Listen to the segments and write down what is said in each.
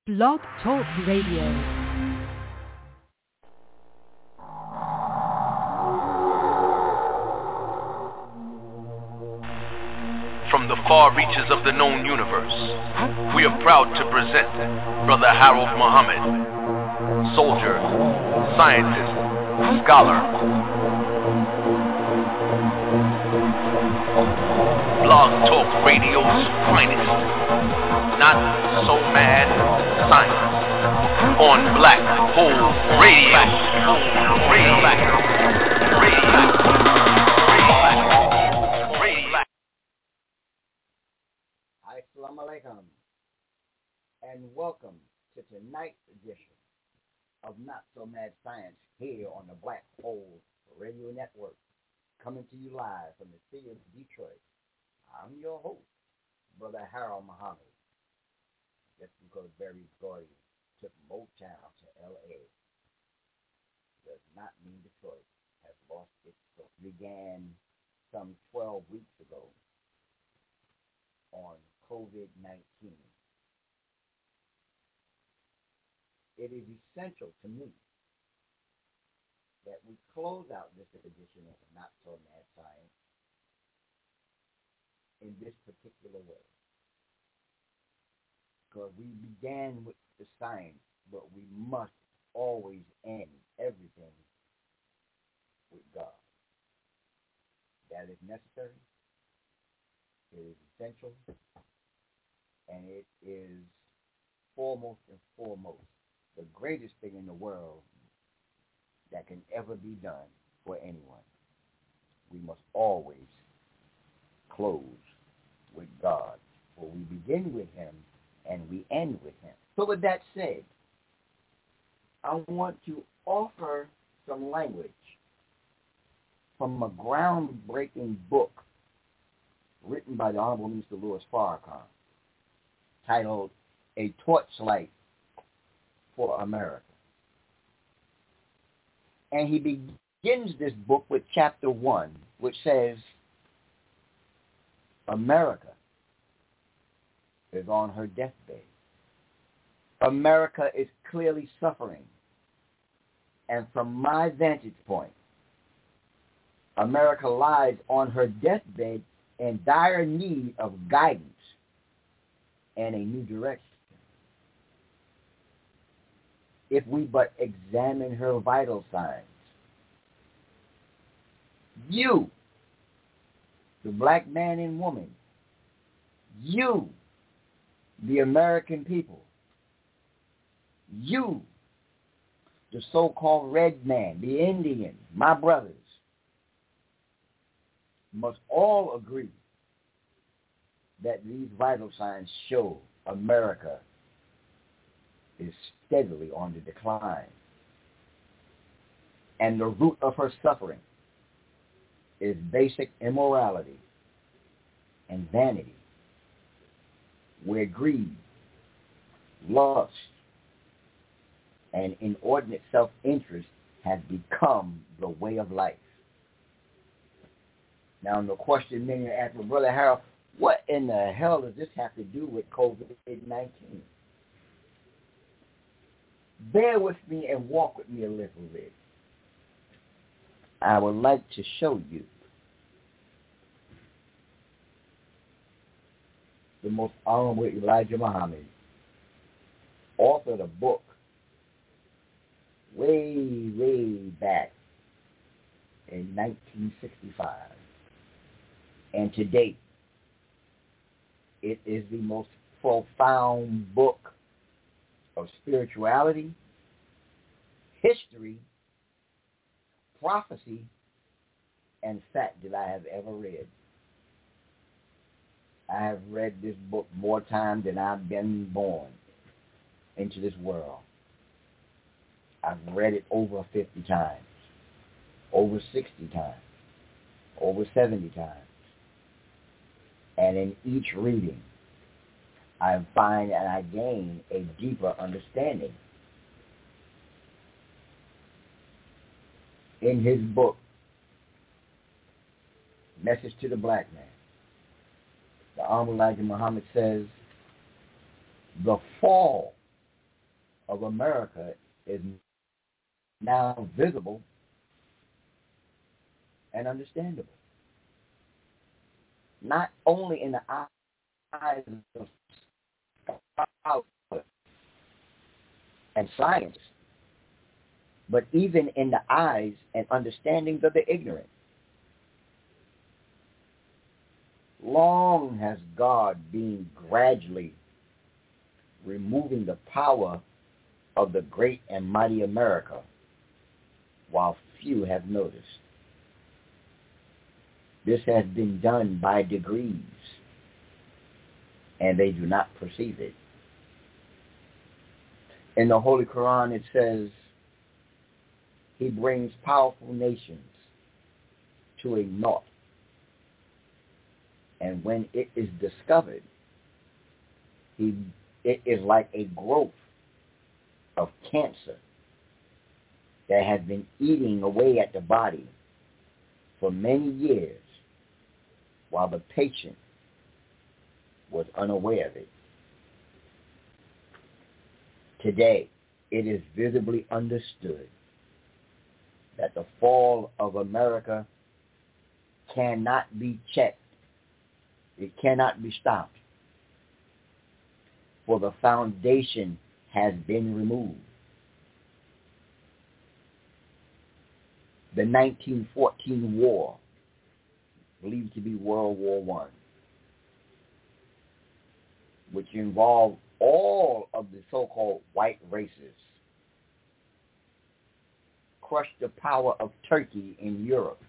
Blog Talk Radio. From the far reaches of the known universe, we are proud to present Brother Harold Muhammad, soldier, scientist, scholar, Blog Talk Radio's finest, not so mad science, on Black Hole Radio. Assalamu alaikum, and welcome to tonight's edition of Not So Mad Science here on the Black Hole Radio Network, coming to you live from the city of Detroit. I'm your host, Brother Harold Muhammad. Just because Barry Gordy took Motown to L.A. does not mean Detroit has lost its soul. Began some 12 weeks ago on COVID-19. It is essential to me that we close out this edition of Not So Mad Science in this particular way. Because we began with the science, but we must always end everything with God. That is necessary. It is essential. And it is foremost and foremost the greatest thing in the world that can ever be done for anyone. We must always close with God, for we begin with Him and we end with Him. So with that said, I want to offer some language from a groundbreaking book written by the Honorable Minister Louis Farrakhan, titled A Torchlight for America. And he begins this book with chapter 1, which says, America is on her deathbed. America is clearly suffering. And from my vantage point, America lies on her deathbed in dire need of guidance and a new direction. If we but examine her vital signs, you, the black man and woman, you, the American people, you, the so-called red man, the Indian, my brothers, must all agree that these vital signs show America is steadily on the decline. And the root of her suffering is basic immorality and vanity, where greed, lust, and inordinate self-interest has become the way of life. Now, the question many are asking, Brother Harold, what in the hell does this have to do with COVID-19? Bear with me and walk with me a little bit. I would like to show you the Most Honorable Elijah Muhammad authored a book way back in 1965. And to date, it is the most profound book of spirituality, history, prophecy, and fact that I have ever read. I have read this book more times than I've been born into this world. I've read it over 50 times, over 60 times, over 70 times. And in each reading, I find and I gain a deeper understanding. In his book, Message to the Black Man, the Honorable Elijah Muhammad says, the fall of America is now visible and understandable. Not only in the eyes of scholars and science, but even in the eyes and understandings of the ignorant. Long has God been gradually removing the power of the great and mighty America, while few have noticed. This has been done by degrees, and they do not perceive it. In the Holy Quran it says, He brings powerful nations to a naught, and when it is discovered, it is like a growth of cancer that has been eating away at the body for many years, while the patient was unaware of it. Today, it is visibly understood that the fall of America cannot be checked. It cannot be stopped, for the foundation has been removed. The 1914 war, believed to be World War I, which involved all of the so-called white races, crushed the power of Turkey in Europe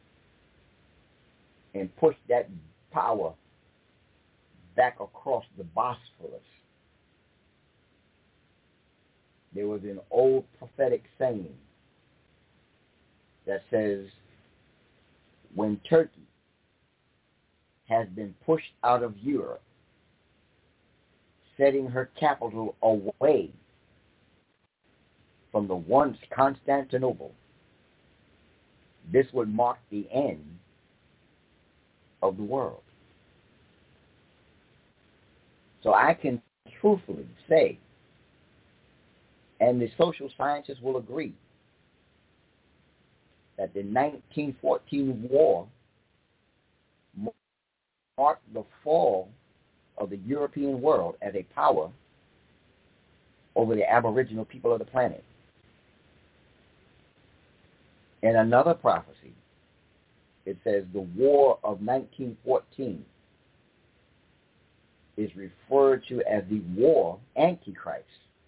and pushed that power back across the Bosphorus. There was an old prophetic saying that says, when Turkey has been pushed out of Europe, setting her capital away from the once Constantinople, this would mark the end of the world. So I can truthfully say, and the social scientists will agree, that the 1914 war marked the fall of the European world as a power over the aboriginal people of the planet. In another prophecy, it says the War of 1914 is referred to as the War Antichrist,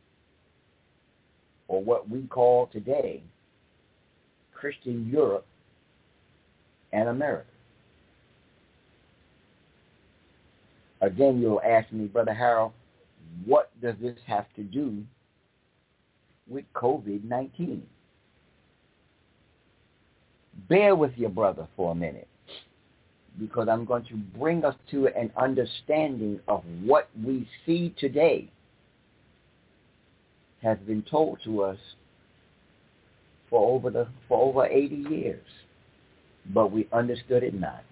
or what we call today Christian Europe and America. Again, you'll ask me, Brother Harold, what does this have to do with COVID-19? Bear with your brother for a minute, because I'm going to bring us to an understanding of what we see today has been told to us for over 80 years, but we understood it not.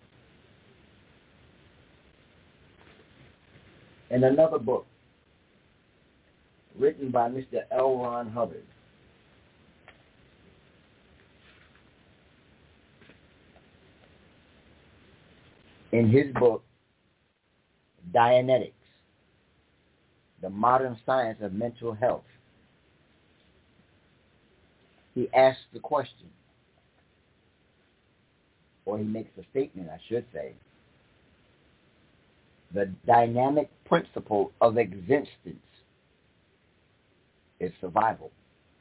In another book written by Mr. L. Ron Hubbard, in his book, Dianetics, the Modern Science of Mental Health, he asks the question, or he makes a statement, I should say, the dynamic principle of existence is survival.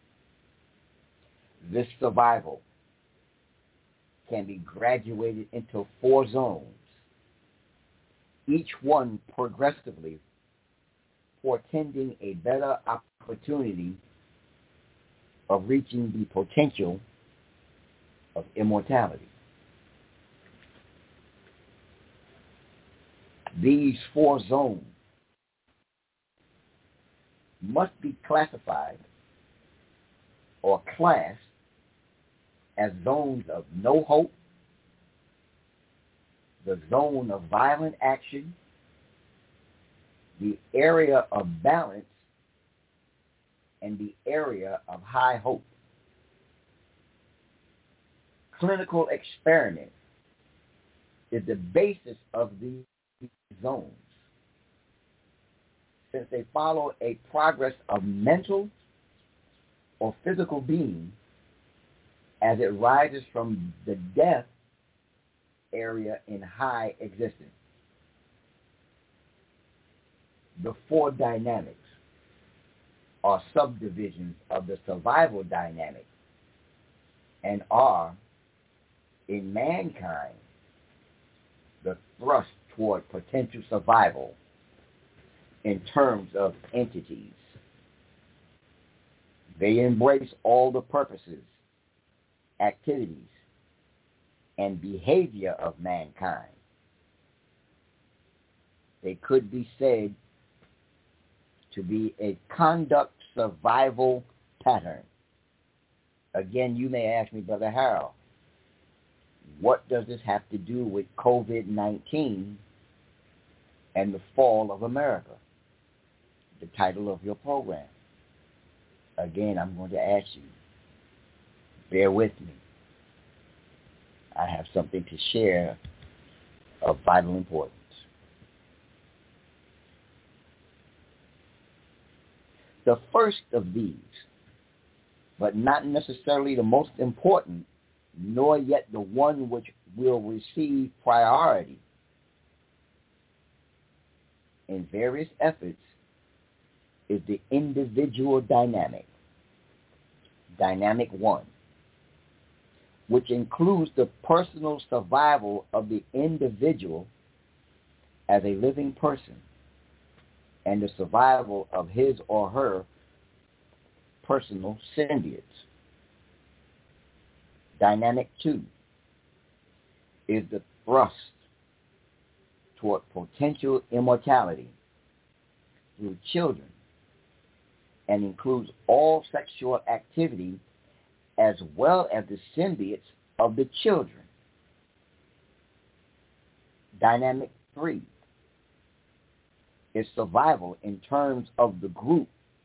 This survival can be graduated into 4 zones, each one progressively portending a better opportunity of reaching the potential of immortality. These 4 zones must be classified or classed as zones of no hope, the zone of violent action, the area of balance, and the area of high hope. Clinical experiment is the basis of these zones, since they follow a progress of mental or physical being as it rises from the death area in high existence. The four dynamics are subdivisions of the survival dynamic and are, in mankind, the thrust toward potential survival in terms of entities. They embrace all the purposes, activities, and behavior of mankind. They could be said to be a conduct survival pattern. Again, you may ask me, Brother Harold, what does this have to do with COVID-19 and the fall of America? The title of your program. Again, I'm going to ask you, bear with me. I have something to share of vital importance. The first of these, but not necessarily the most important, nor yet the one which will receive priority in various efforts, is the individual dynamic. Dynamic 1, which includes the personal survival of the individual as a living person and the survival of his or her personal symbiotes. Dynamic 2 is the thrust toward potential immortality through children and includes all sexual activity as well as the symbiotes of the children. Dynamic 3 is survival in terms of the group,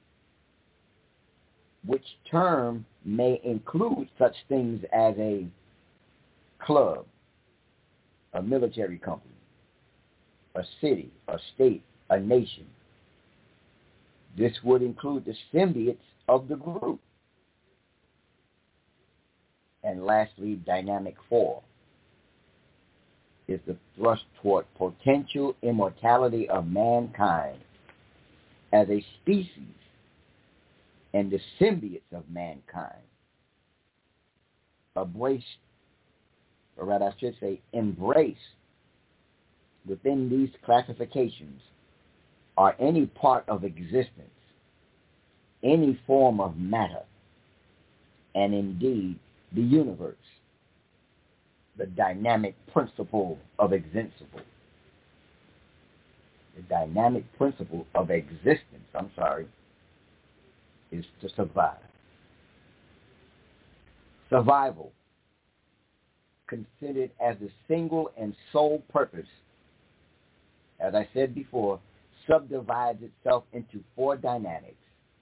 which term may include such things as a club, a military company, a city, a state, a nation. This would include the symbiotes of the group. And lastly, dynamic 4 is the thrust toward potential immortality of mankind as a species and the symbiotes of mankind. Embrace within these classifications are any part of existence, any form of matter, and indeed the universe, the dynamic principle of existence. The dynamic principle of existence, is to survive. Survival, considered as the single and sole purpose, as I said before, subdivides itself into four dynamics.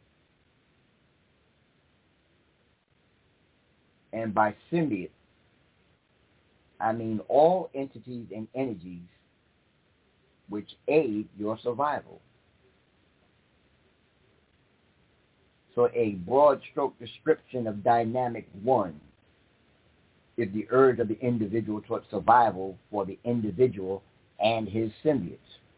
And by symbiote, I mean all entities and energies which aid your survival. So a broad stroke description of dynamic 1 is the urge of the individual towards survival for the individual and his symbiotes.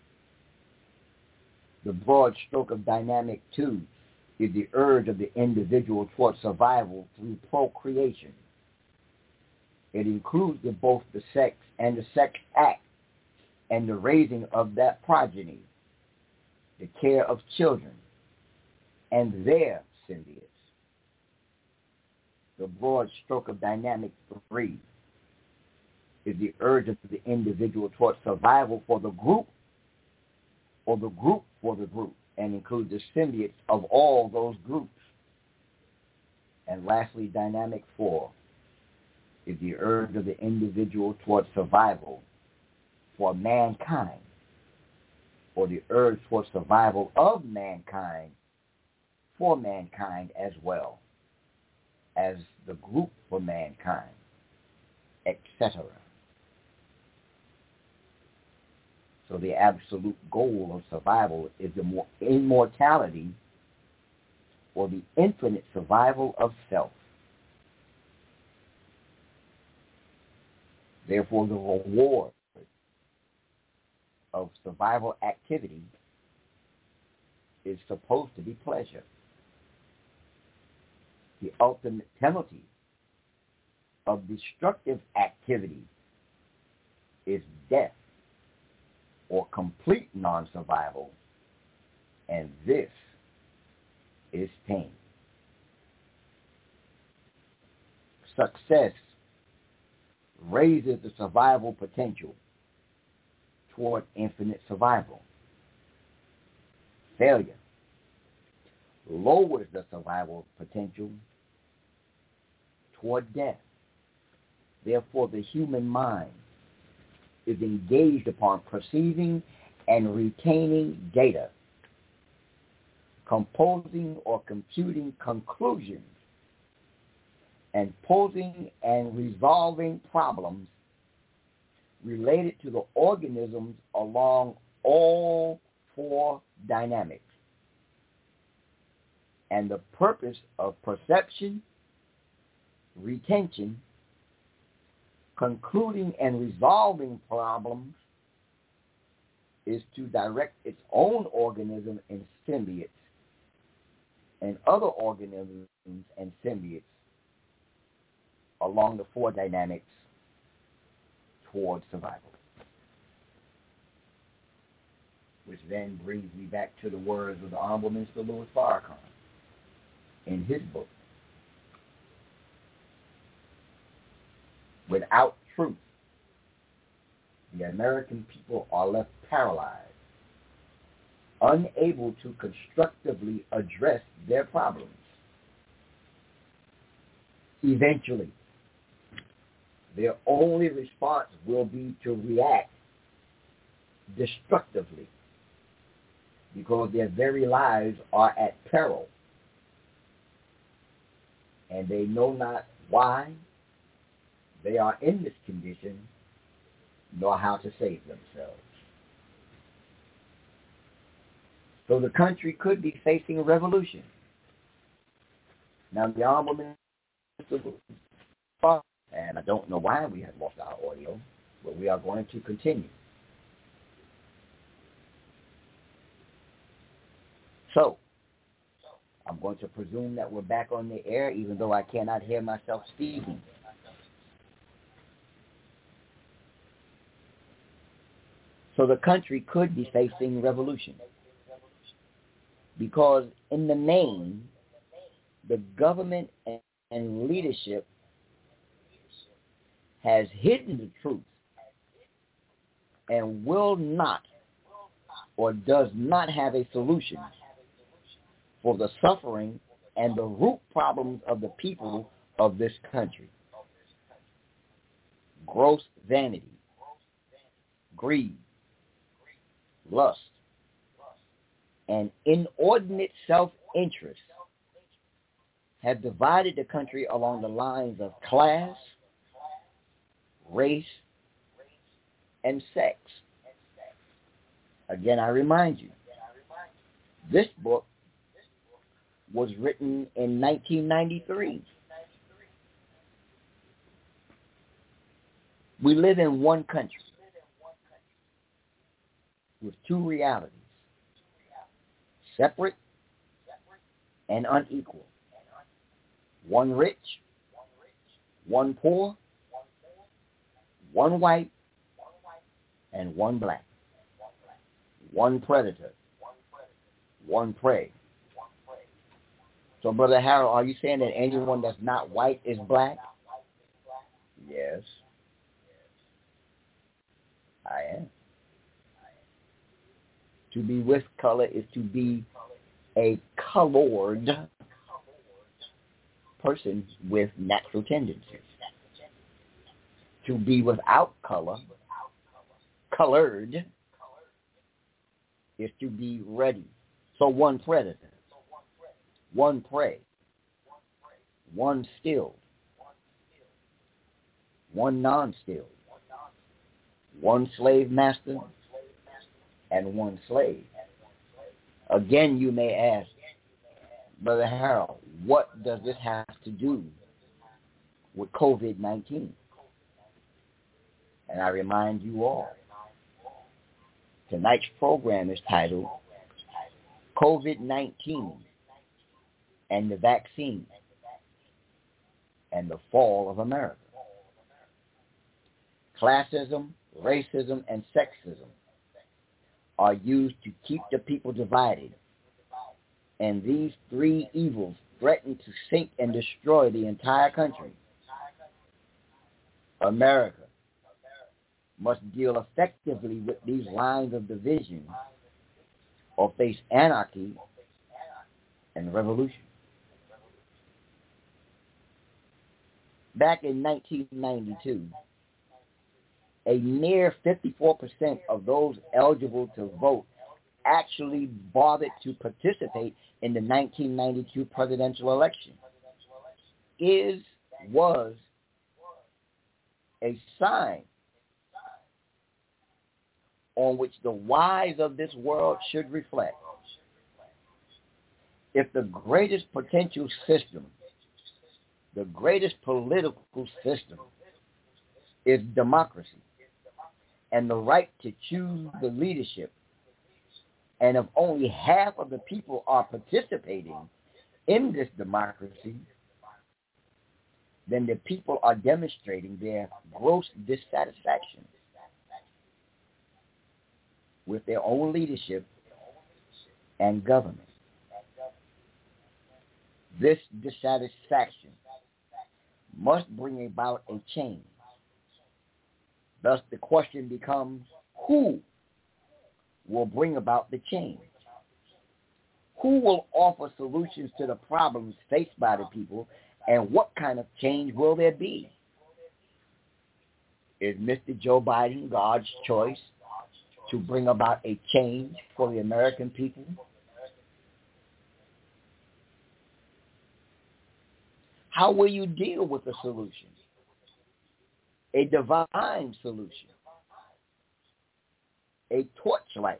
The broad stroke of dynamic 2 is the urge of the individual towards survival through procreation. It includes both the sex and the sex act and the raising of that progeny, the care of children, and their symbiotes. The broad stroke of dynamic 3 is the urge of the individual towards survival for the group or the group for the group, and includes the symbiotes of all those groups. And lastly, dynamic 4 is the urge of the individual towards survival for mankind, or the urge towards survival of mankind for mankind as well as the group for mankind, etc. So the absolute goal of survival is the immortality or the infinite survival of self. Therefore, the reward of survival activity is supposed to be pleasure. The ultimate penalty of destructive activity is death or complete non-survival, and this is pain. Success raises the survival potential toward infinite survival. Failure lowers the survival potential toward death. Therefore, the human mind is engaged upon perceiving and retaining data, composing or computing conclusions, and posing and resolving problems related to the organisms along all four dynamics. And the purpose of perception, retention, concluding and resolving problems is to direct its own organism and symbiotes and other organisms and symbiotes along the four dynamics towards survival. Which then brings me back to the words of the Honorable Minister Louis Farrakhan in his book, Without Truth, the American people are left paralyzed, unable to constructively address their problems. Eventually, their only response will be to react destructively because their very lives are at peril, and they know not why they are in this condition, nor how to save themselves. So the country could be facing a revolution. Now, the Honorable Minister, and I don't know why we have lost our audio, but we are going to continue. So, I'm going to presume that we're back on the air, even though I cannot hear myself speaking. So the country could be facing revolution because in the main, the government and leadership has hidden the truth and will not or does not have a solution for the suffering and the root problems of the people of this country. Gross vanity, greed, lust, and inordinate self-interest have divided the country along the lines of class, race, and sex. Again, I remind you, this book was written in 1993. We live in one country with two realities, separate and unequal. One rich, one poor, one white, and one black. One predator, one prey. So, Brother Harold, are you saying that anyone that's not white is black? Yes, I am. To be with color is to be a colored person with natural tendencies. To be without color, colored, is to be ready. So one predator, one prey, one stilled, one non-stilled, one slave master, and one slave. Again, you may ask, Brother Harold, what does this have to do with COVID-19? And I remind you all, tonight's program is titled COVID-19 and the Vaccine and the Fall of America. Classism, racism, and sexism are used to keep the people divided, and these three evils threaten to sink and destroy the entire country. America must deal effectively with these lines of division or face anarchy and revolution. Back in 1992, a near 54% of those eligible to vote actually bothered to participate in the 1992 presidential election. Was a sign on which the wise of this world should reflect. If the greatest potential system, the greatest political system is democracy and the right to choose the leadership, and if only half of the people are participating in this democracy, then the people are demonstrating their gross dissatisfaction with their own leadership and government. This dissatisfaction must bring about a change. Thus, the question becomes, who will bring about the change? Who will offer solutions to the problems faced by the people, and what kind of change will there be? Is Mr. Joe Biden God's choice to bring about a change for the American people? How will you deal with the solution? A divine solution. A torchlight.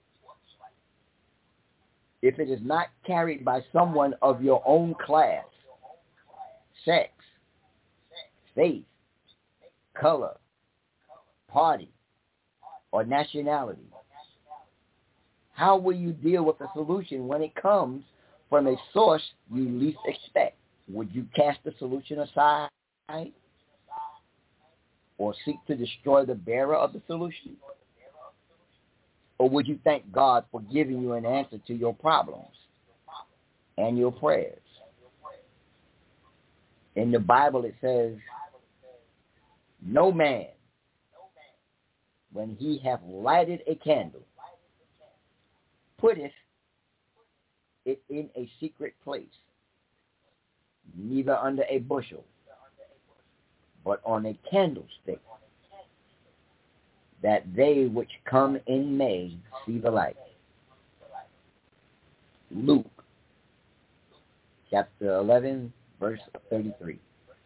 If it is not carried by someone of your own class, sex, faith, color, party, or nationality, how will you deal with the solution when it comes from a source you least expect? Would you cast the solution aside or seek to destroy the bearer of the solution? Or would you thank God for giving you an answer to your problems and your prayers? In the Bible it says, no man, when he hath lighted a candle, putteth it in a secret place, neither under a bushel, but on a candlestick, that they which come in may see the light. Luke chapter 11, verse 33.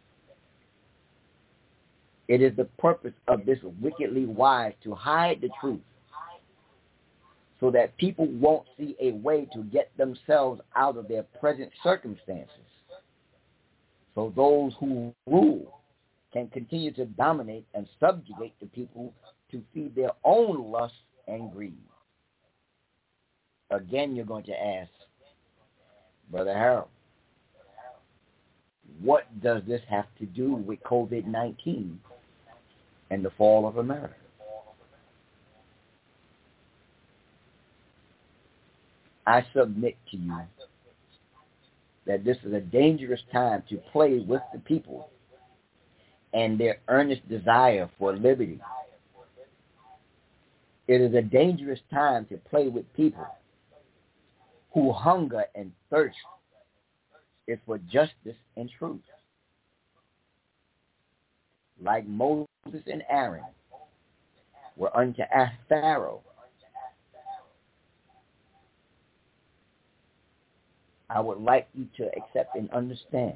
It is the purpose of this wickedly wise to hide the truth, so that people won't see a way to get themselves out of their present circumstances. So those who rule can continue to dominate and subjugate the people to feed their own lust and greed. Again, you're going to ask, Brother Harold, what does this have to do with COVID-19 and the fall of America? I submit to you that this is a dangerous time to play with the people and their earnest desire for liberty. It is a dangerous time to play with people who hunger and thirst is for justice and truth. Like Moses and Aaron were unto Pharaoh, I would like you to accept and understand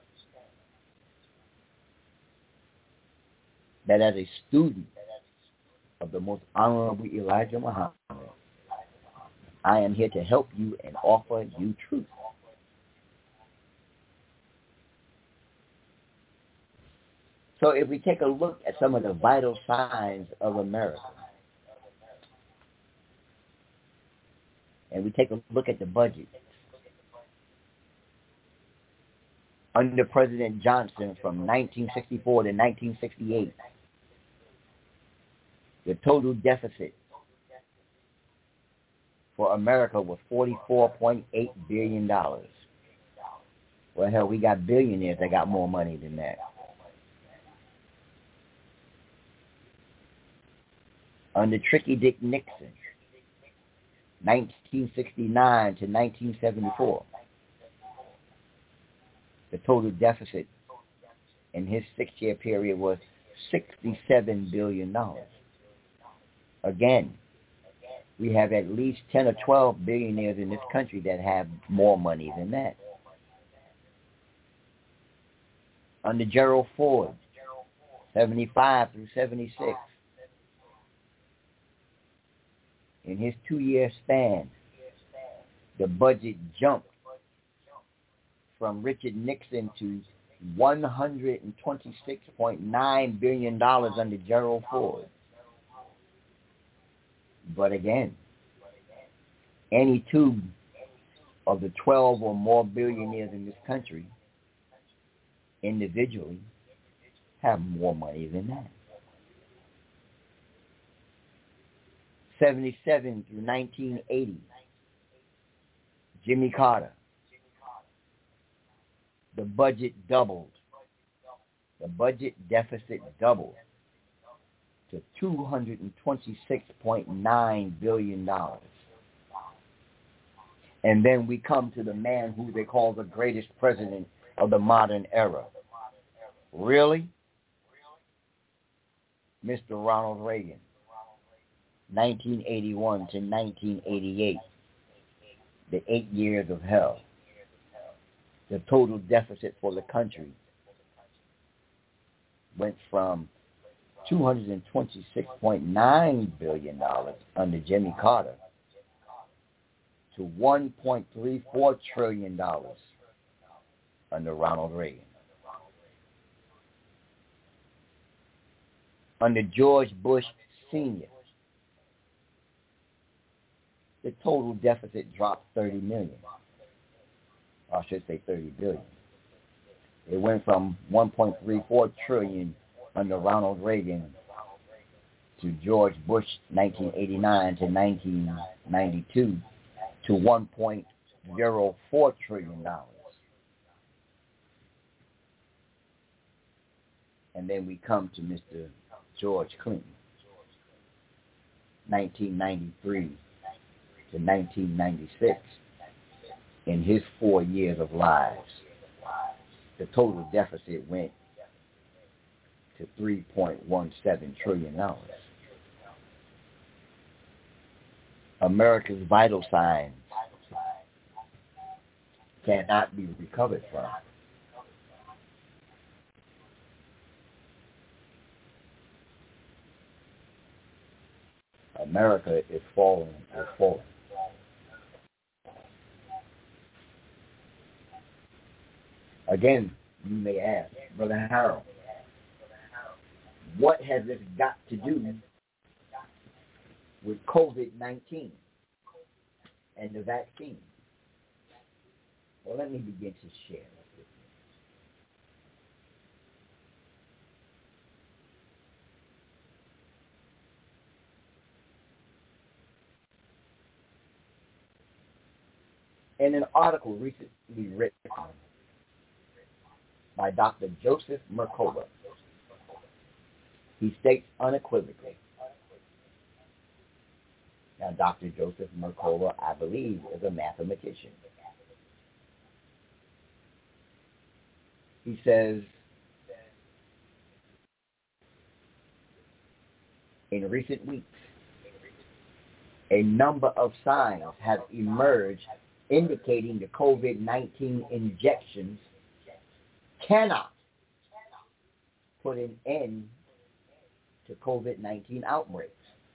that as a student of the most honorable Elijah Muhammad, I am here to help you and offer you truth. So if we take a look at some of the vital signs of America, and we take a look at the budget, under President Johnson from 1964 to 1968, the total deficit for America was $44.8 billion. Well, hell, we got billionaires that got more money than that. Under Tricky Dick Nixon, 1969 to 1974, the total deficit in his 6-year period was $67 billion. Again, we have at least 10 or 12 billionaires in this country that have more money than that. Under Gerald Ford, 75 through 76, in his 2-year span, the budget jumped from Richard Nixon to $126.9 billion under Gerald Ford. But again, any two of the 12 or more billionaires in this country individually have more money than that. 77 through 1980, Jimmy Carter, the budget doubled. The budget deficit doubled to $226.9 billion. And then we come to the man who they call the greatest president of the modern era. Really? Mr. Ronald Reagan, 1981 to 1988, the 8 years of hell. The total deficit for the country went from $226.9 billion under Jimmy Carter to $1.34 trillion under Ronald Reagan. Under George Bush Sr., the total deficit dropped 30 million. I should say 30 billion. It went from 1.34 trillion under Ronald Reagan to George Bush 1989 to 1992 to $1.04 trillion. And then we come to Mr. George Clinton, 1993 to 1996. In his 4 years of lives, the total deficit went to $3.17 trillion. America's vital signs cannot be recovered from. America is falling and falling. Again, you may ask, Brother Harold, what has this got to do with COVID-19 and the vaccine? Well, let me begin to share this with you. In an article recently written by Dr. Joseph Mercola, he states unequivocally. Now, Dr. Joseph Mercola, I believe, is a mathematician. He says, in recent weeks, a number of signs have emerged indicating the COVID-19 injections cannot put an end to COVID-19 outbreaks.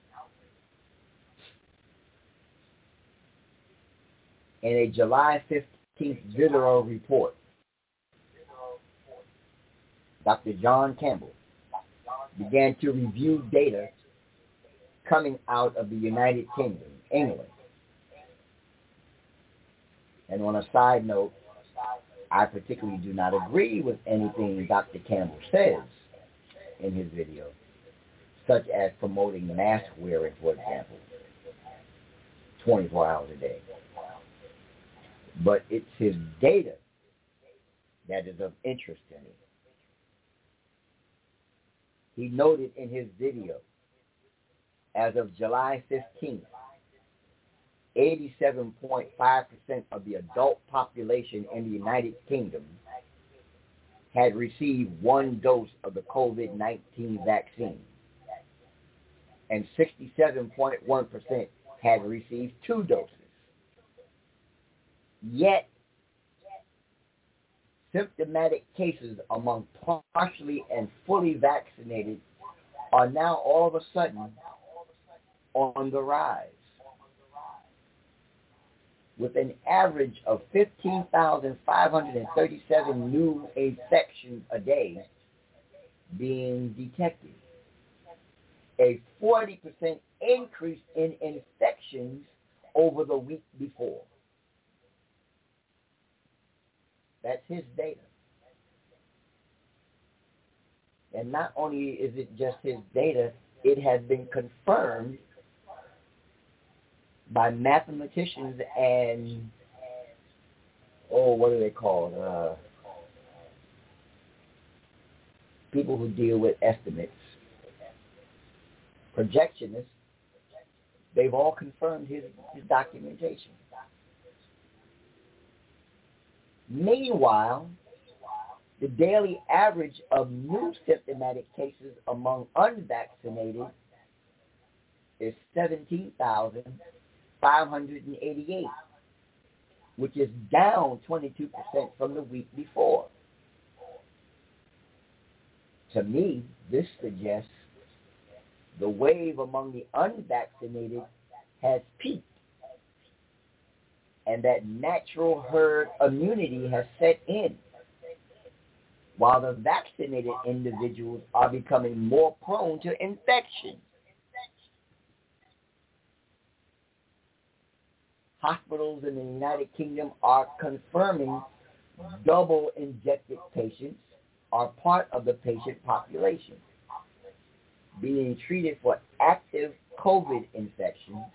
In a July 15th Visual report, Dr. John Campbell began to review data coming out of the United Kingdom, England. And on a side note, I particularly do not agree with anything Dr. Campbell says in his video, such as promoting mask wearing, for example, 24 hours a day. But it's his data that is of interest to me. He noted in his video, as of July 15th, 87.5% of the adult population in the United Kingdom had received one dose of the COVID-19 vaccine, and 67.1% had received two doses. Yet, symptomatic cases among partially and fully vaccinated are now all of a sudden on the rise, with an average of 15,537 new infections a day being detected, a 40% increase in infections over the week before. That's his data. And not only is it just his data, it has been confirmed by mathematicians and, what are they called? People who deal with estimates, projectionists. They've all confirmed his documentation. Meanwhile, the daily average of new symptomatic cases among unvaccinated is 17,588, which is down 22% from the week before. To me, this suggests the wave among the unvaccinated has peaked, and that natural herd immunity has set in, while the vaccinated individuals are becoming more prone to infection. Hospitals in the United Kingdom are confirming double injected patients are part of the patient population being treated for active COVID infections.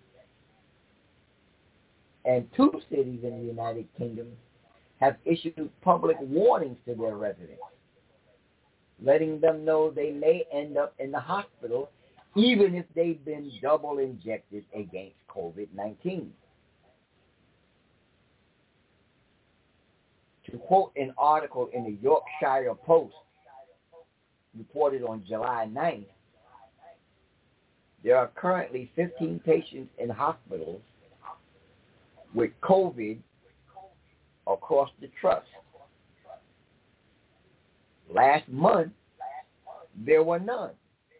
And 2 cities in the United Kingdom have issued public warnings to their residents, letting them know they may end up in the hospital even if they've been double injected against COVID-19. To quote an article in the Yorkshire Post reported on July 9th, there are currently 15 patients in hospitals with COVID across the trust. Last month, there were none,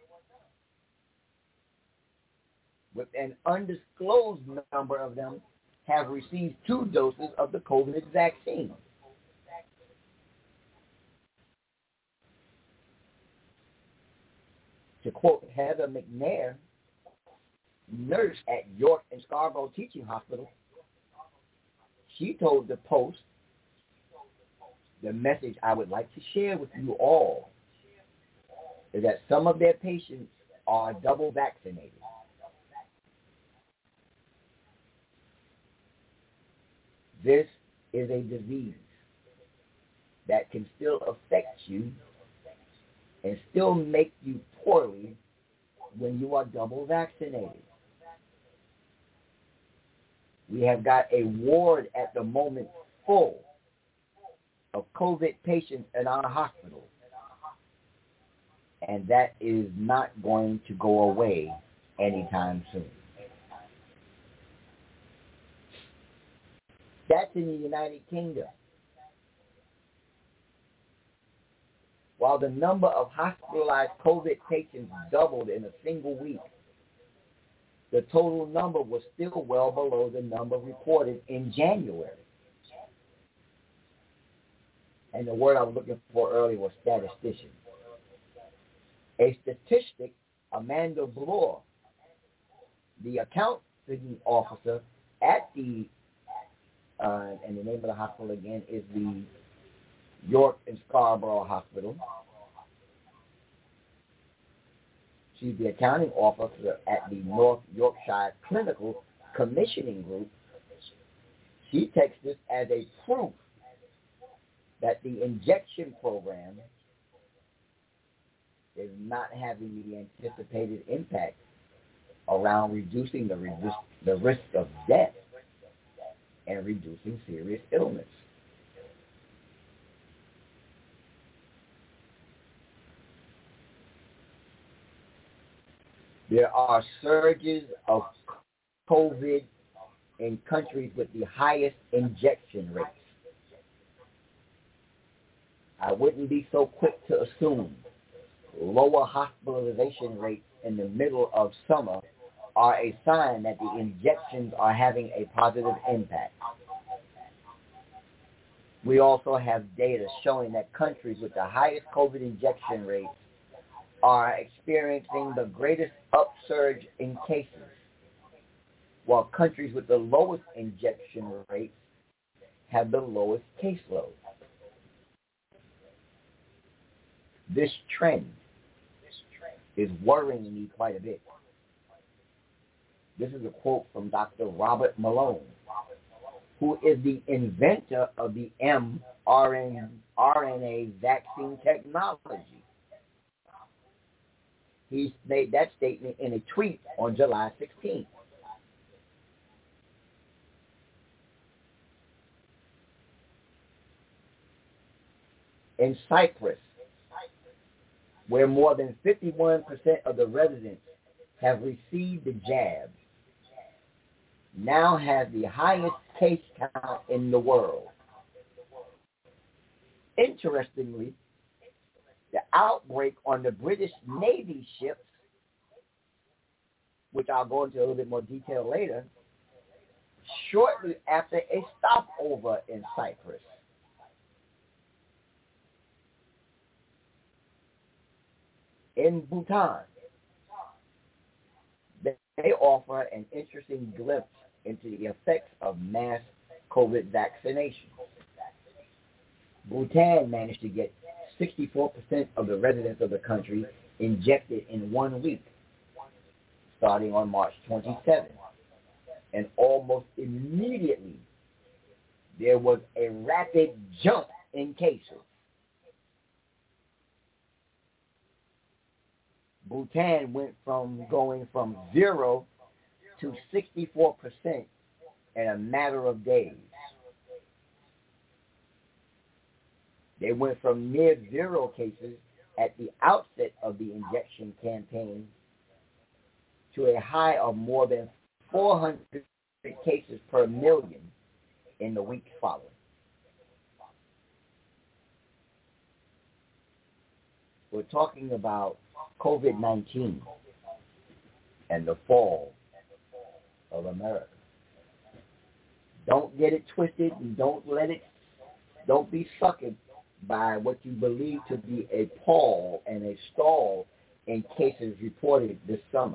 with an undisclosed number of them have received 2 doses of the COVID vaccine. To quote Heather McNair, nurse at York and Scarborough Teaching Hospital, she told the Post, the message I would like to share with you all is that some of their patients are double vaccinated. This is a disease that can still affect you and still make you poorly when you are double vaccinated. We have got a ward at the moment full of COVID patients in our hospital, and that is not going to go away anytime soon. That's in the United Kingdom. While the number of hospitalized COVID patients doubled in a single week, the total number was still well below the number reported in January. And the word I was looking for earlier was statistician. A statistic, Amanda Bloor, the accounting officer at the, and the name of the hospital again is the York and Scarborough Hospital. She's the accounting officer at the North Yorkshire Clinical Commissioning Group. She takes this as a proof that the injection program is not having the anticipated impact around reducing the risk of death and reducing serious illness. There are surges of COVID in countries with the highest injection rates. I wouldn't be so quick to assume lower hospitalization rates in the middle of summer are a sign that the injections are having a positive impact. We also have data showing that countries with the highest COVID injection rates are experiencing the greatest upsurge in cases, while countries with the lowest injection rates have the lowest caseload. This trend is worrying me quite a bit. This is a quote from Dr. Robert Malone, who is the inventor of the mRNA vaccine technology. He made that statement in a tweet on July 16th. In Cyprus, where more than 51% of the residents have received the jab, now has the highest case count in the world. Interestingly, the outbreak on the British Navy ships, which I'll go into a little bit more detail later, shortly after a stopover in Cyprus. In Bhutan, they offer an interesting glimpse into the effects of mass COVID vaccination. Bhutan managed to get 64% of the residents of the country injected in 1 week, starting on March 27th. And almost immediately, there was a rapid jump in cases. Bhutan went from going from 0 to 64% in a matter of days. They went from near 0 cases at the outset of the injection campaign to a high of more than 400 cases per million in the weeks following. We're talking about COVID-19 and the fall of America. Don't get it twisted and don't be suckered by what you believe to be a pall and a stall in cases reported this summer.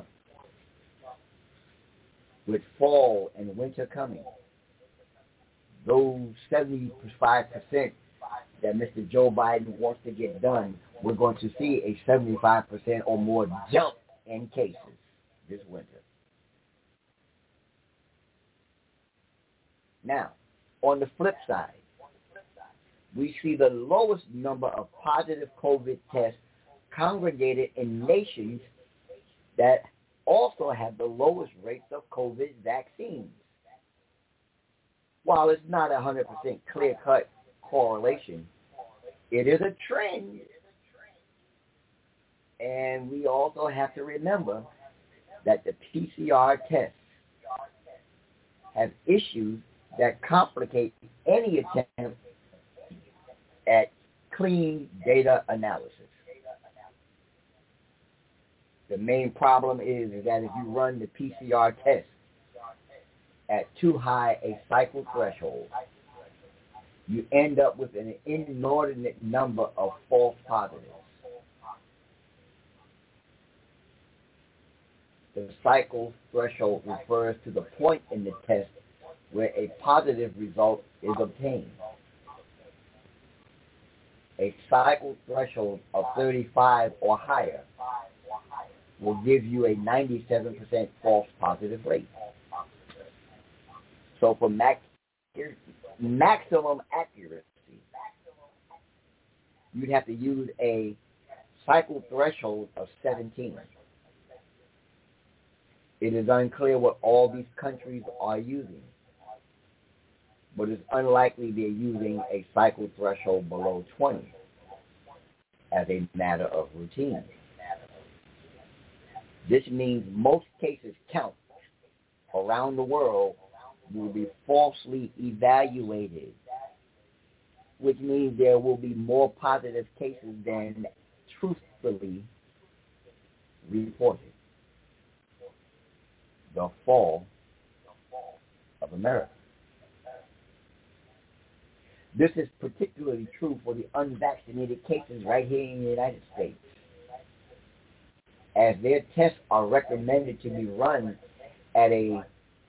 With fall and winter coming, those 75% that Mr. Joe Biden wants to get done, we're going to see a 75% or more jump in cases this winter. Now, on the flip side, we see the lowest number of positive COVID tests congregated in nations that also have the lowest rates of COVID vaccines. While it's not 100% clear-cut correlation, it is a trend. And we also have to remember that the PCR tests have issues that complicate any attempt at clean data analysis. The main problem is that if you run the PCR test at too high a cycle threshold, you end up with an inordinate number of false positives. The cycle threshold refers to the point in the test where a positive result is obtained. A cycle threshold of 35 or higher will give you a 97% false positive rate. So for maximum accuracy, you'd have to use a cycle threshold of 17. It is unclear what all these countries are using, but it's unlikely they're using a cycle threshold below 20 as a matter of routine. This means most cases count around the world will be falsely evaluated, which means there will be more positive cases than truthfully reported. The fall of America. This is particularly true for the unvaccinated cases right here in the United States, as their tests are recommended to be run at a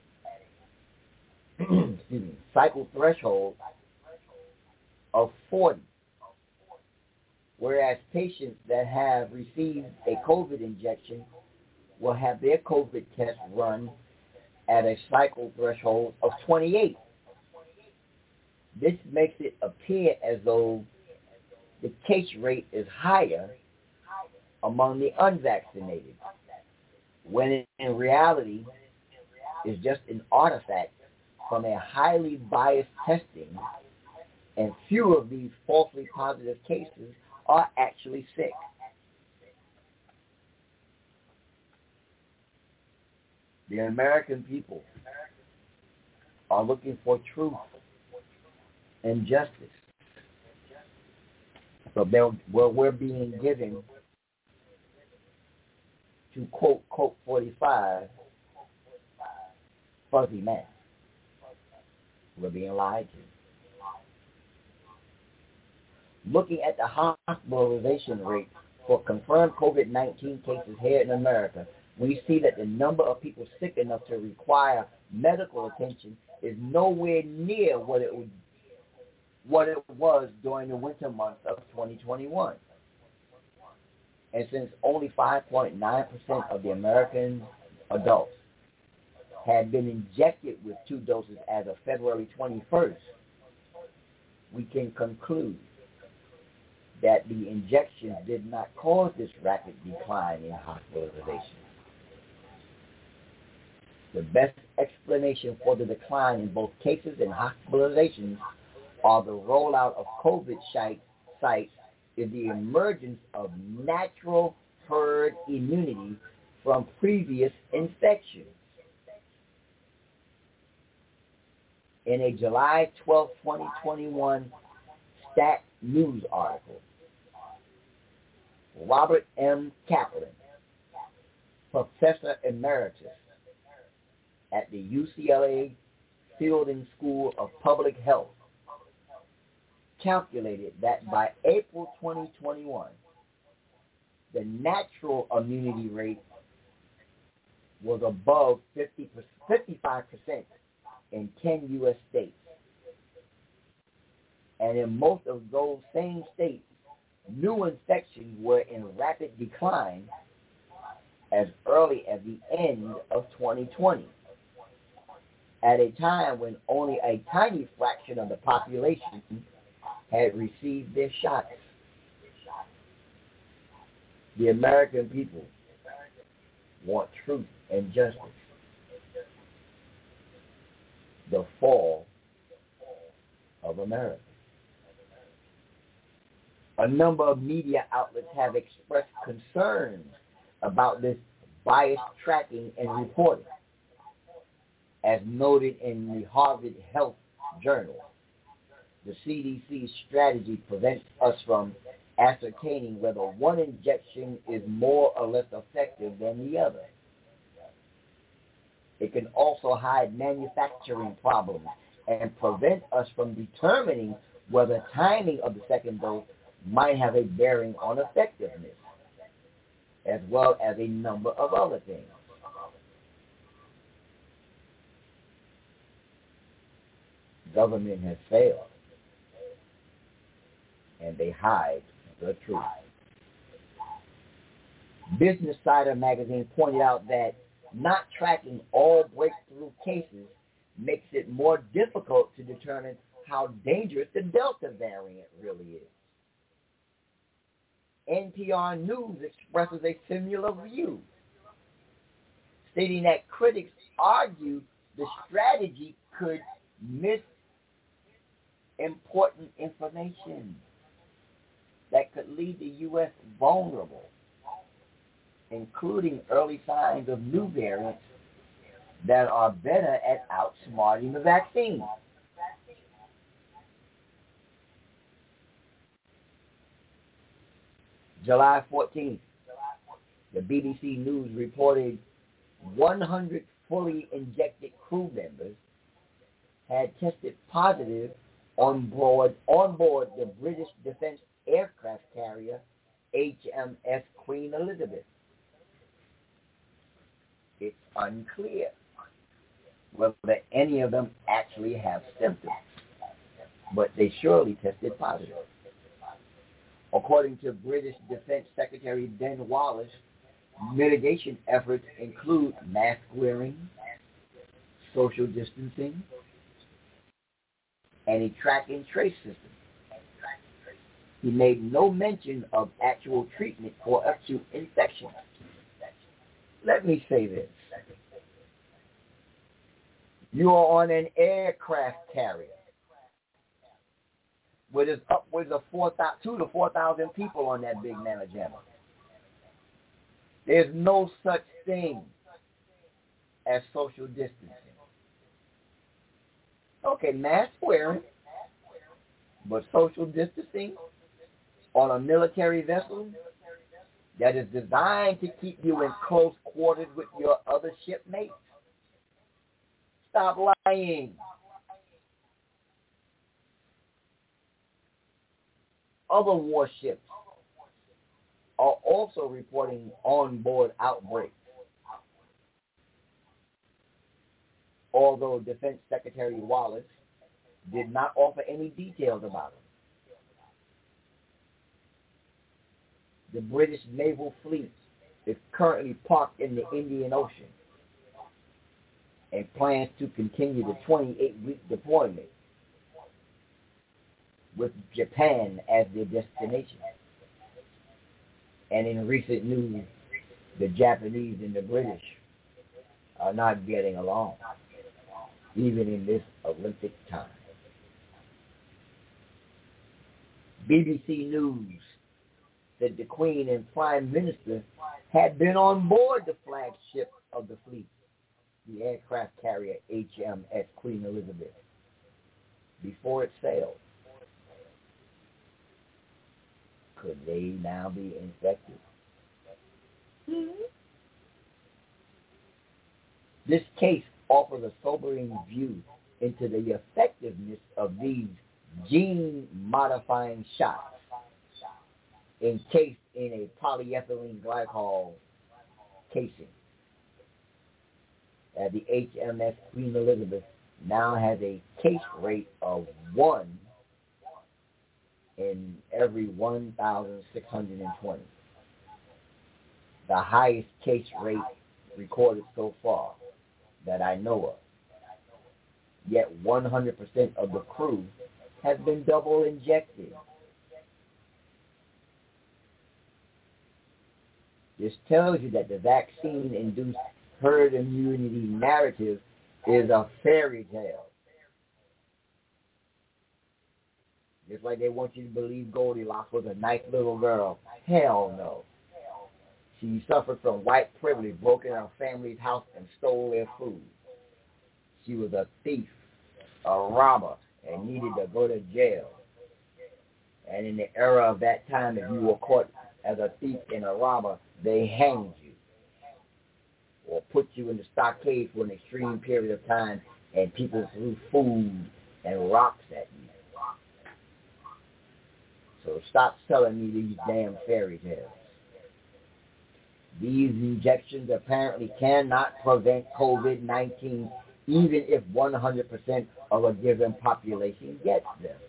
cycle threshold of 40, whereas patients that have received a COVID injection will have their COVID test run at a cycle threshold of 28. This makes it appear as though the case rate is higher among the unvaccinated, when in reality is just an artifact from a highly biased testing, and few of these falsely positive cases are actually sick. The American people are looking for truth and justice. So we're being given, to quote 45, fuzzy math. We're being lied to. Looking at the hospitalization rate for confirmed COVID-19 cases here in America, we see that the number of people sick enough to require medical attention is nowhere near what it was during the winter months of 2021. And since only 5.9% of the American adults had been injected with 2 doses as of February 21st, we can conclude that the injections did not cause this rapid decline in hospitalization. The best explanation for the decline in both cases and hospitalizations are the rollout of COVID sites is the emergence of natural herd immunity from previous infections. In a July 12, 2021 Stat News article, Robert M. Kaplan, Professor Emeritus at the UCLA Fielding School of Public Health, calculated that by April 2021, the natural immunity rate was above 55% in 10 U.S. states. And in most of those same states, new infections were in rapid decline as early as the end of 2020, at a time when only a tiny fraction of the population had received their shots. The American people want truth and justice. The fall of America. A number of media outlets have expressed concerns about this biased tracking and reporting, As noted in the Harvard Health Journal, the CDC's strategy prevents us from ascertaining whether one injection is more or less effective than the other. It can also hide manufacturing problems and prevent us from determining whether timing of the second dose might have a bearing on effectiveness, as well as a number of other things. Government has failed, and they hide the truth. Business Insider magazine pointed out that not tracking all breakthrough cases makes it more difficult to determine how dangerous the Delta variant really is. NPR News expresses a similar view, stating that critics argue the strategy could miss important information that could leave the U.S. vulnerable, including early signs of new variants that are better at outsmarting the vaccine. July 14th, the BBC News reported 100 fully injected crew members had tested positive on board the British Defence aircraft carrier HMS Queen Elizabeth. It's unclear whether any of them actually have symptoms, but they surely tested positive. According to British Defence Secretary Ben Wallace, mitigation efforts include mask wearing, social distancing, and a track and trace system. He made no mention of actual treatment for acute infection. Let me say this. You are on an aircraft carrier where there's upwards of 2,000 to 4,000 people on that big mamma jamma. There's no such thing as social distancing. Okay, mask wearing, but social distancing on a military vessel that is designed to keep you in close quarters with your other shipmates? Stop lying. Other warships are also reporting onboard outbreaks, although Defense Secretary Wallace did not offer any details about it. The British Naval Fleet is currently parked in the Indian Ocean and plans to continue the 28-week deployment with Japan as their destination. And in recent news, the Japanese and the British are not getting along, even in this Olympic time. BBC News said the Queen and Prime Minister had been on board the flagship of the fleet, the aircraft carrier HMS Queen Elizabeth, before it sailed. Could they now be infected? Mm-hmm. This case offers a sobering view into the effectiveness of these gene-modifying shots encased in a polyethylene glycol casing. The HMS Queen Elizabeth now has a case rate of 1 in every 1,620. The highest case rate recorded so far that I know of. Yet 100% of the crew has been double injected. This tells you that the vaccine-induced herd immunity narrative is a fairy tale. Just like they want you to believe Goldilocks was a nice little girl. Hell no. She suffered from white privilege, broke in her family's house, and stole their food. she was a thief, a robber, and needed to go to jail. And in the era of that time, if you were caught as a thief and a robber, they hanged you or put you in the stockade for an extreme period of time, and people threw food and rocks at you. So stop selling me these damn fairy tales. These injections apparently cannot prevent COVID-19 even if 100% of a given population gets them.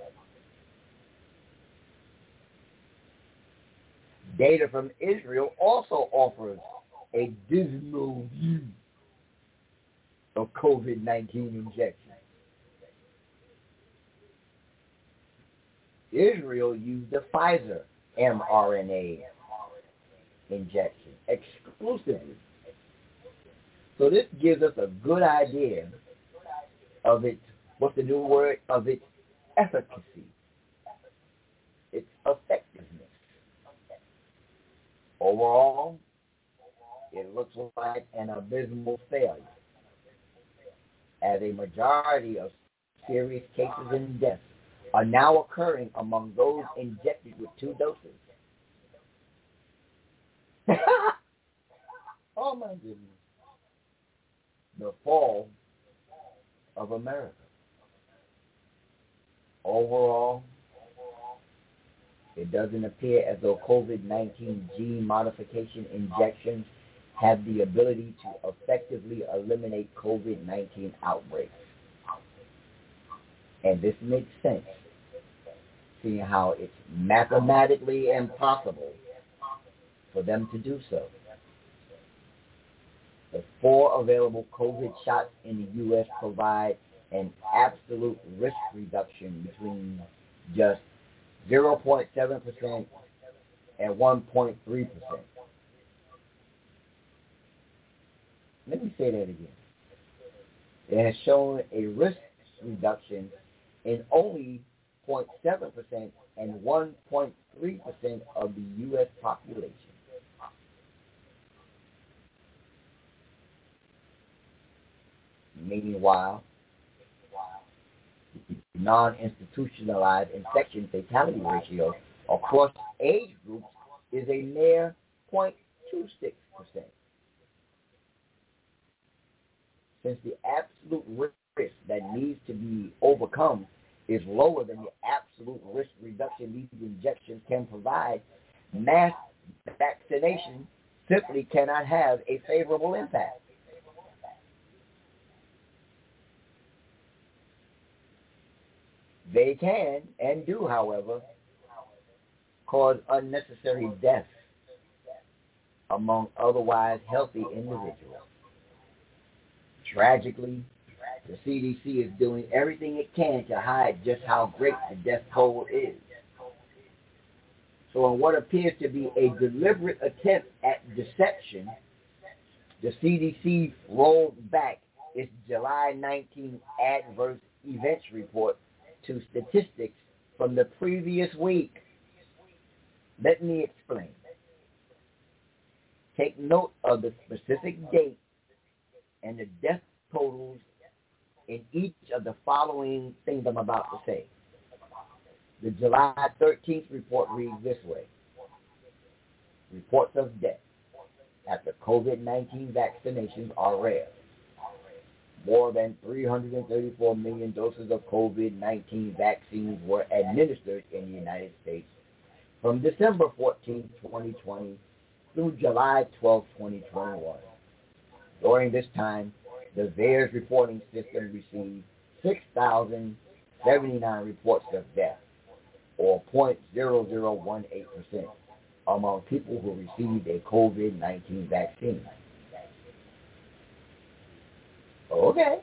Data from Israel also offers a dismal view of COVID-19 injections. Israel used the Pfizer mRNA injection exclusively. So this gives us a good idea of its, what's the new word, of its efficacy, its effectiveness. Overall, it looks like an abysmal failure, as a majority of serious cases and deaths are now occurring among those injected with 2 doses. Oh my goodness. The fall of America. Overall, it doesn't appear as though COVID-19 gene modification injections have the ability to effectively eliminate COVID-19 outbreaks. And this makes sense, seeing how it's mathematically impossible for them to do so. The 4 available COVID shots in the U.S. provide an absolute risk reduction between just 0.7% and 1.3%. Let me say that again. It has shown a risk reduction in only 0.7% and 1.3% of the U.S. population. Meanwhile, the non-institutionalized infection fatality ratio across age groups is a mere 0.26%. Since the absolute risk that needs to be overcome is lower than the absolute risk reduction these injections can provide, mass vaccination simply cannot have a favorable impact. They can, and do, however, cause unnecessary deaths among otherwise healthy individuals. Tragically, the CDC is doing everything it can to hide just how great the death toll is. So in what appears to be a deliberate attempt at deception, the CDC rolled back its July 19 adverse events report to statistics from the previous week. Let me explain. Take note of the specific date and the death totals in each of the following things I'm about to say. The July 13th report reads this way. Reports of death after COVID-19 vaccinations are rare. More than 334 million doses of COVID-19 vaccines were administered in the United States from December 14, 2020 through July 12, 2021. During this time, the VAERS reporting system received 6,079 reports of death, or 0.0018%, among people who received a COVID-19 vaccine. Okay.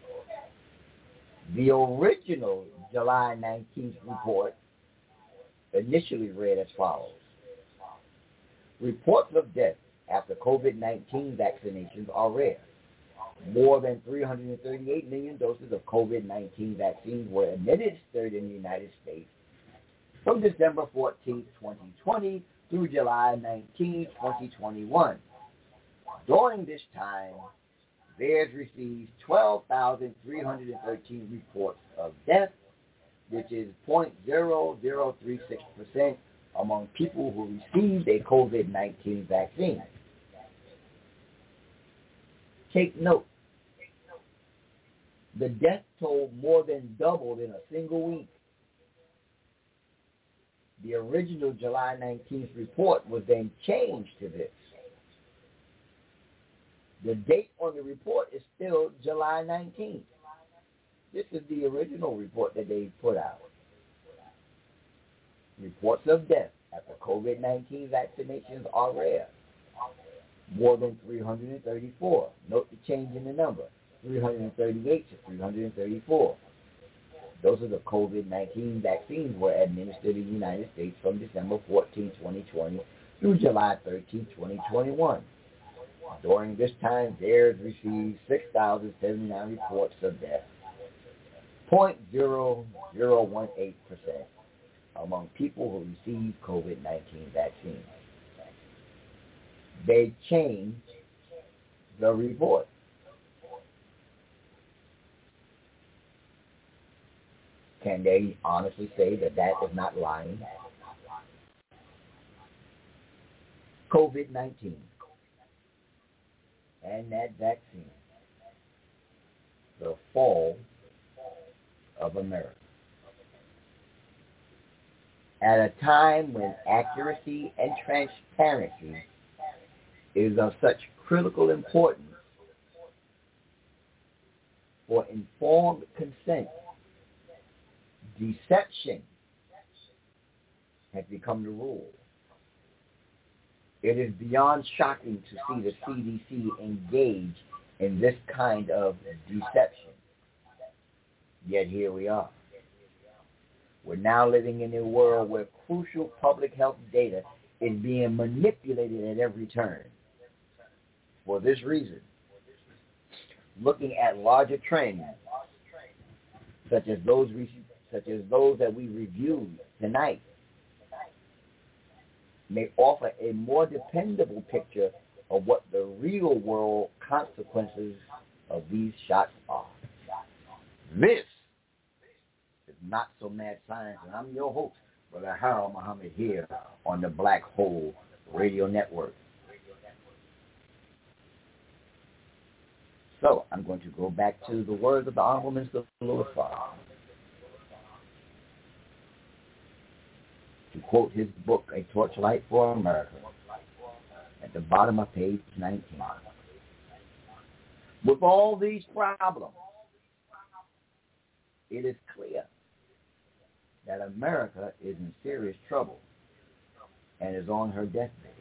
The original July 19th report initially read as follows. Reports of death after COVID-19 vaccinations are rare. More than 338 million doses of COVID-19 vaccines were administered in the United States from December 14, 2020 through July 19, 2021. During this time, VAERS received 12,313 reports of death, which is 0.0036% among people who received a COVID-19 vaccine. Take note, the death toll more than doubled in a single week. The original July 19th report was then changed to this. The date on the report is still July 19th. This is the original report that they put out. Reports of death after COVID-19 vaccinations are rare. More than 334. Note the change in the number. 338 to 334. Those are the COVID-19 vaccines were administered in the United States from December 14, 2020 through July 13, 2021. During this time, VAERS received 6,079 reports of death, 0.0018% among people who received COVID-19 vaccines. They changed the report. Can they honestly say that that is not lying? COVID-19 and that vaccine, the fall of America. At a time when accuracy and transparency is of such critical importance for informed consent, deception has become the rule. It is beyond shocking to see the CDC engage in this kind of deception. Yet here we are. We're now living in a world where crucial public health data is being manipulated at every turn. For this reason, looking at larger trends, such as those that we reviewed tonight, may offer a more dependable picture of what the real world consequences of these shots are. This is Not So Mad Science, and I'm your host, Brother Harold Muhammad, here on the Black Hole Radio Network. So I'm going to go back to the words of the Honorable Minister Louis Farrakhan, to quote his book, A Torchlight for America, at the bottom of page 19. With all these problems, it is clear that America is in serious trouble and is on her deathbed.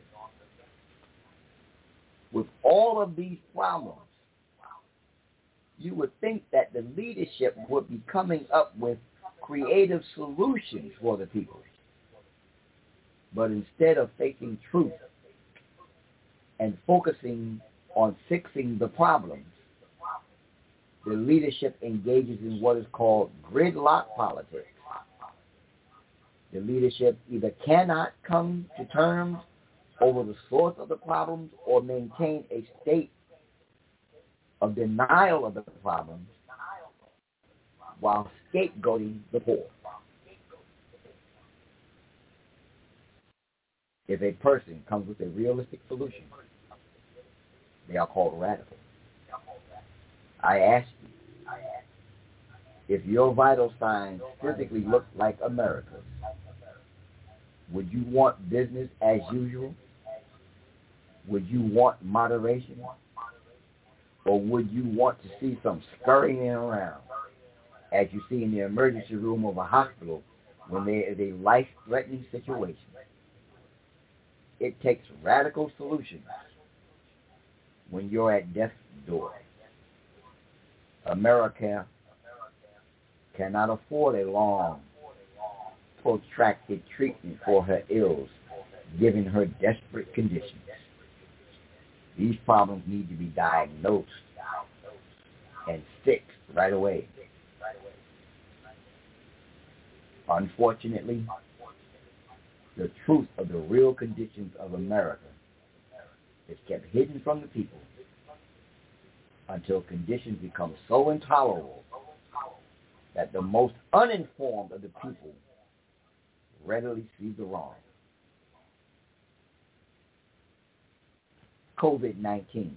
With all of these problems, you would think that the leadership would be coming up with creative solutions for the people. But instead of facing truth and focusing on fixing the problems, the leadership engages in what is called gridlock politics. The leadership either cannot come to terms over the source of the problems or maintain a state of denial of the problems while scapegoating the poor. If a person comes with a realistic solution, they are called radical. I ask you, if your vital signs physically look like America's, would you want business as usual? Would you want moderation? Or would you want to see some scurrying around, as you see in the emergency room of a hospital when there is a life-threatening situation? It takes radical solutions when you're at death's door. America cannot afford a long, protracted treatment for her ills, given her desperate conditions. These problems need to be diagnosed and fixed right away. Unfortunately, the truth of the real conditions of America is kept hidden from the people until conditions become so intolerable that the most uninformed of the people readily see the wrong. COVID-19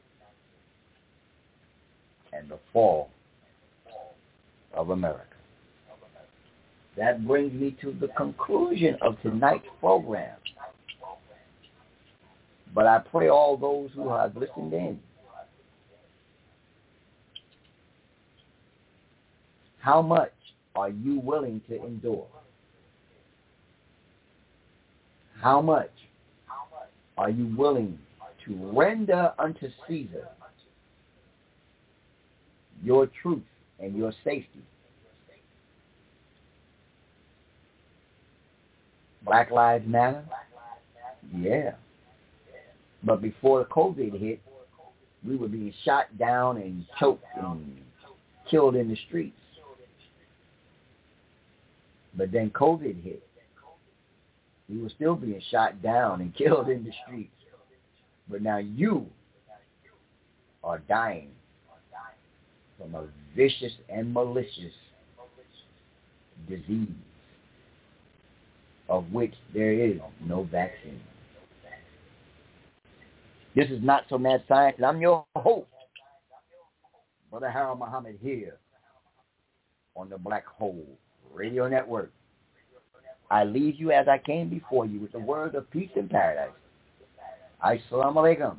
and the fall of America. That brings me to the conclusion of tonight's program. But I pray all those who have listened in, how much are you willing to endure? How much are you willing to render unto Caesar your truth and your safety? Black Lives Matter? Yeah. But before the COVID hit, we were being shot down and choked and killed in the streets. But then COVID hit. We were still being shot down and killed in the streets. But now you are dying from a vicious and malicious disease of which there is no vaccine. This is Not So Mad Science, and I'm your host, Brother Harold Muhammad, here on the Black Hole Radio Network. I leave you as I came before you with the word of peace and paradise. Assalamu alaikum.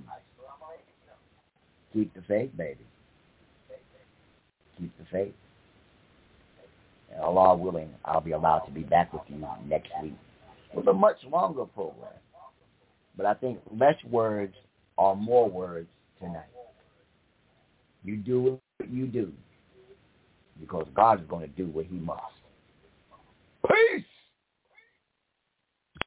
Keep the faith, baby. Keep the faith. And Allah willing, I'll be allowed to be back with you next week with a much longer program. But I think less words are more words tonight. You do what you do because God is going to do what he must. Peace!